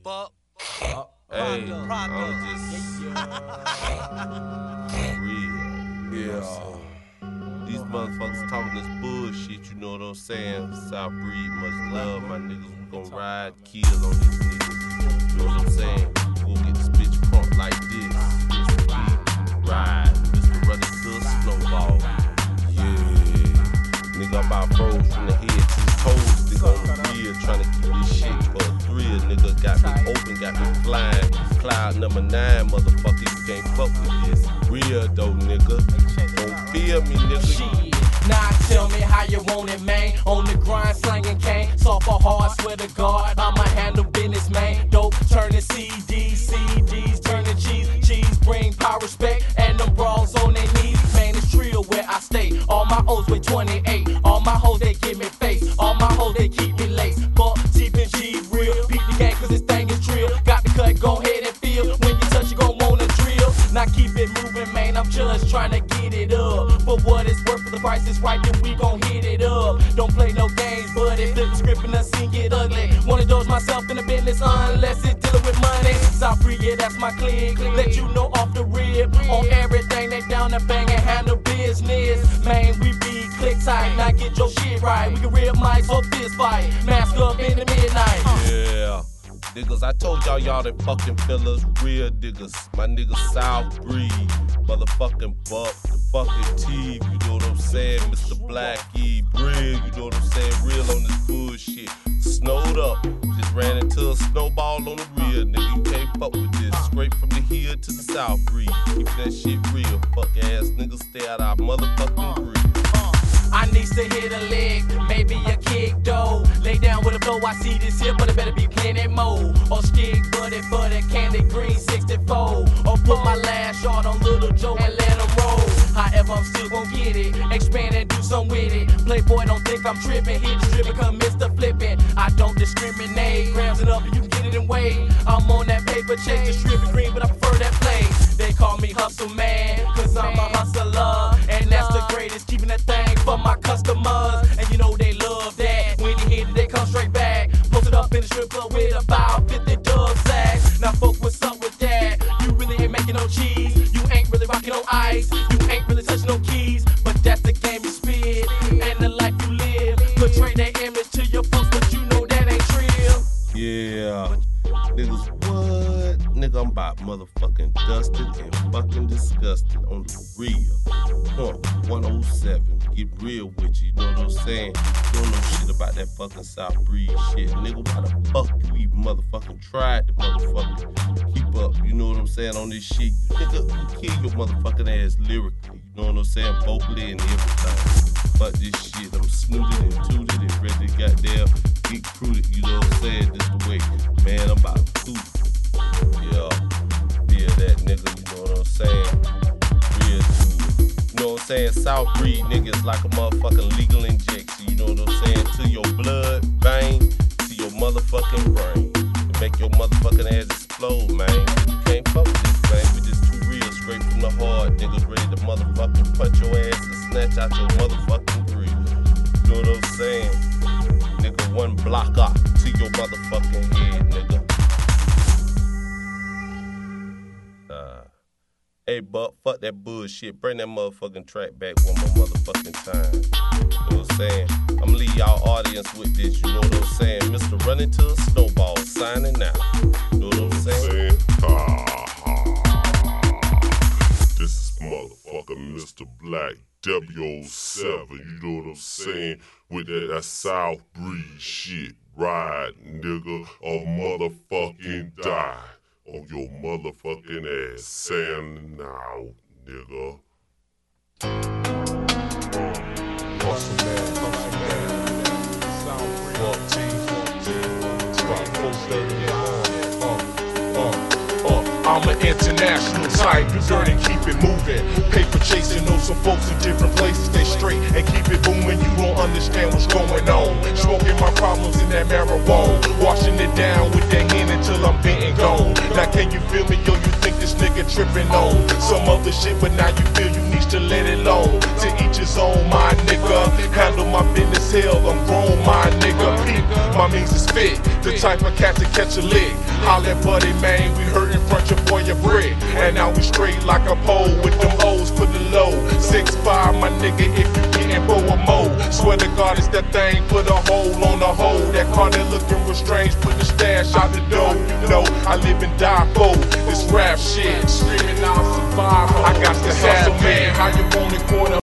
fuck. Hey, I'm just real. Yeah. These motherfuckers talking this bullshit, you know what I'm saying? South Breed, much love, my niggas. We gon' ride, kill on these niggas. You know what I'm saying? We gon' get this bitch crunk like this. Mr. B, ride. Mr. Running to a snowball. Yeah. Nigga, I'm about froze from the head to the toes. Nigga on the rear, trying to keep this shit for a thrill. Nigga got me open, got me flying. Cloud number 9, motherfucker, you can't fuck with this. Real though, nigga. Don't fear me, nigga. Now tell me how you want it, man. On the grind, slanging cane. Soft or hard, swear to God, I'ma handle business, man. Dope turning CDs, CDs turning cheese. Cheese bring power, respect, and them bras on their knees. Man, it's trio where I stay. All my O's with 28. All my hoes, they give me face. All my hoes, they keep me lace. But Chief and G real. Beat the game, cause this thing is drill. Got the cut, go ahead and feel. When you touch, you gon' wanna drill. Now keep it moving, man. I'm just trying to get it up. For what it's worth, for the price is right, then we gon' hit it up. Don't play no games, but if flip the script and the scene get ugly. Wanna dose myself in the business unless it's dealing with money. South Free, yeah, that's my clique. Let you know off the rib. On everything, they down to bang and handle business. Man, we be click tight, now get your shit right. We can rip mics or fist fight. Mask up in the midnight. Yeah. Niggas, I told y'all them fucking fellas, real niggas. My niggas South Breed, motherfucking Buck, the fucking T, you know what I'm saying? Mr. Blackie, Brig, you know what I'm saying? Real on this bullshit. Snowed up, just ran into a snowball on the real, nigga. You can't fuck with this. Straight from the hill to the South Breed. Keep that shit real. Fuck ass niggas, stay out our motherfucking breed. I needs to hit a leg, maybe a kick though. Lay down with a flow, I see this here, but it better be plenty more. Or stick buddy, candy green 64. Or put my last shot on Little Joe and let him roll. However, I'm still gon' get it, expand and do something with it. Playboy don't think I'm tripping, hit the strip and come Mr. Flippin'. I don't discriminate, grams it up and you can get it in weight. I'm on that paper check, the strip is green, but I prefer that play. They call me Hustle Man, cause I'm a hustler. And that's the greatest, keeping that thing for my customers. And you know they love that, when you hit it, they come straight back. Posted up in the strip club with about 50 dub sacks. Now folk, what's up with that? You really ain't making no cheese. You ain't really rocking no ice. You ain't really touching no keys. But that's the game you spit, and the life you live. Portray that image to your folks, but you know that ain't real. Yeah. Niggas, what? Nigga, I'm about motherfucking dusted and fucking disgusted on the real. Pump 107, get real with you know what I'm saying? You don't know shit about that fucking South Breed shit. Nigga, why the fuck you even motherfucking tried to motherfucking keep up, you know what I'm saying, on this shit? Nigga, you kill your motherfucking ass lyrically, you know what I'm saying, vocally and everything. Fuck this shit, I'm snooted and tooted and ready to goddamn get recruited, you know what I'm saying, this the way. Man, I'm about to do. Yeah, feel that nigga, you know what I'm saying? Real too. You know what I'm saying? South Breed niggas like a motherfucking legal injection, you know what I'm saying? To your blood, vein, to your motherfucking brain. To make your motherfucking ass explode, man. You can't fuck with this, man. We just too real, straight from the heart. Niggas ready to motherfucking punch your ass and snatch out your motherfucking breed. You know what I'm saying? Nigga, one block up to your motherfucking head, nigga. Hey, Buck, fuck that bullshit. Bring that motherfucking track back one more motherfucking time. You know what I'm saying? I'ma leave y'all audience with this, you know what I'm saying? Mr. Running to a Snowball, signing out. You know what I'm saying? This is motherfucking Mr. Black, W07, you know what I'm saying? With that South Breed shit. Ride, nigga, or motherfucking die. On your motherfucking ass, saying now, nigga. Hustle man, South Breed, 430. I'm an international type, you dirty, keep it moving. Paper chasing, know some folks in different places, stay straight and keep it booming. You don't understand what's going on. Smoking my problems in that marijuana, washing it down with that hand until I'm bent and gone. Now can you feel me, yo? You think this nigga tripping on some other shit, but now you feel you need to let it alone. To each his own, my nigga. Handle my business, hell, I'm grown, my nigga. my means is fit. The type of cat to catch a lick. Holla at buddy, man, we hurtin' front your boy a brick. And now we straight like a pole with them O's for the low. 6'5", my nigga, if you gettin' for a mo. Swear to God, it's that thing, put a hole on the hole. That car that looking real strange, put the stash out the door. You know, I live and die for this rap shit. Screaming out survival. I got to hustle, man, how you want it, quarter